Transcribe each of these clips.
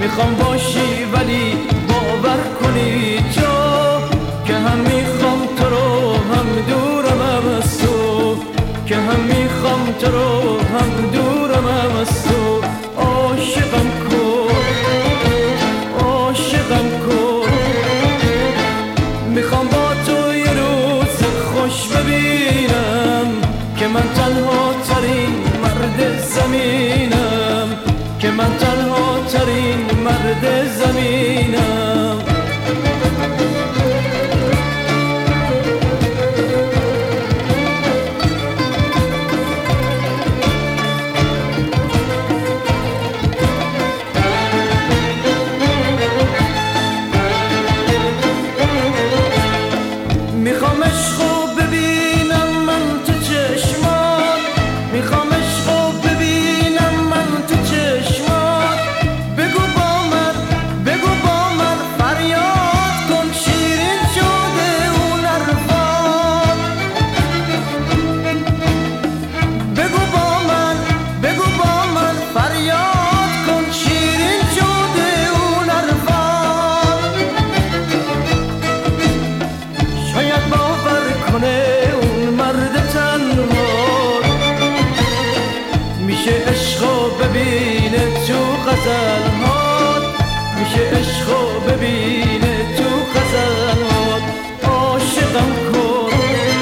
میخوام باشی ولی باور کنی تو که هم میخوام تو رو هم دورم از تو، که هم میخوام تو رو هم دورم از تو. عاشقم کن عاشقم کن، میخوام با تو یه روز خوش ببینم که من تنها ترین مرد زمینم، که من تنها ترین مرد زمینم. میخوام عشقو ببینم من تو چشمات، میخوام عشقو ببینم من تو چشمات. بگو با من فریاد کن، شیرین شده اون حرفات. بگو با من فریاد کن، شیرین شده اون حرفات. شاید باور کنه اون مرد تنها میشه عشقو ببینه تو غزلهات، میشه عشقو ببینه تو غزلهات. عاشقم کن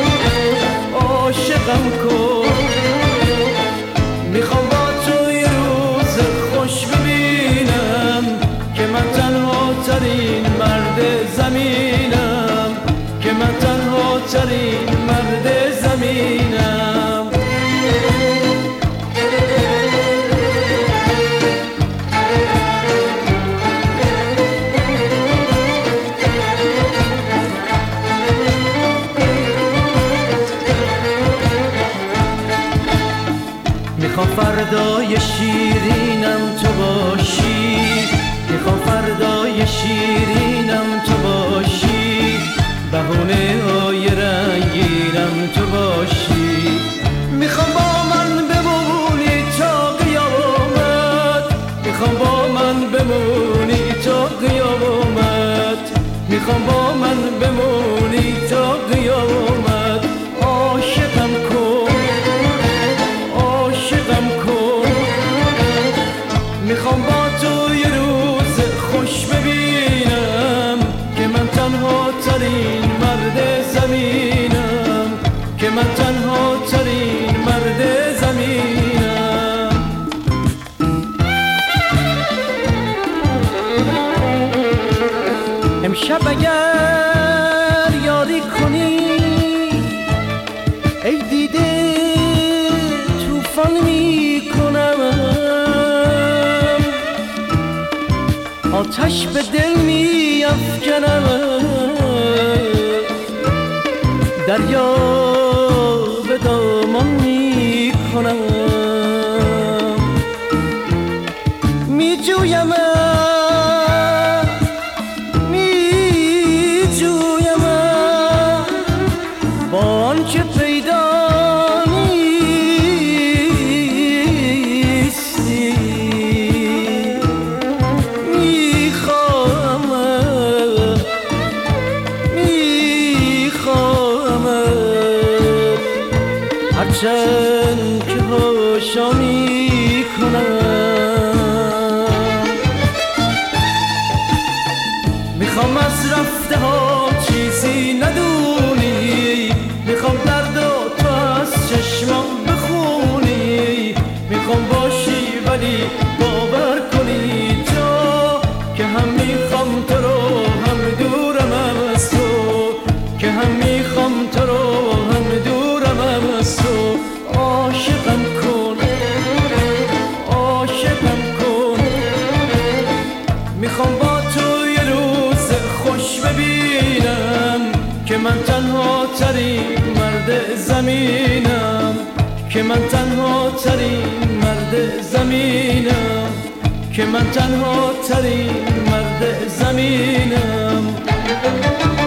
عاشقم کن، میخوام با تو یه روز خوش ببینم که من تنها ترین مرد زمینم، که من تنها ترین مرد زمینم. میخوام فردای شیرینم تو باشی، میخوام فردای شیرینم تو باشی، بهونه های رنگینم تو باشی. میخوام با من بمونی تا قیامت، میخوام با من بمونی تا قیامت، میخوام با من بمونی تا قیامت. عاشقم کن عاشقم کن، میخوام با تو یه روز خوش ببینم که من تنها ترین مرد زمینم، که من تنها ترین مرد زمینم. امشب اگر یاری کنی ای دیده طوفان میکنم، آتش به دل میافکنم، دریا به دامان میکنم. میجویم با آنچه پیدا نیستی، میخواهم هرچند که هاشا میکنم. میخوام از رفته ها چیزی ندونی، میخوام درد و تو از چشمم بخونی، میخوام باشی ولی باور کنی تو که هم میخوام تو رو هم دورم از تو، که هم میخوام تو رو هم دورم از تو. عاشقم کن عاشقم کن، میخوام با تو یه روز خوش ببینم که من تنها ترین مرد زمینم، که من تنها ترین مرد زمینم، که من تنها ترین مرد زمینم.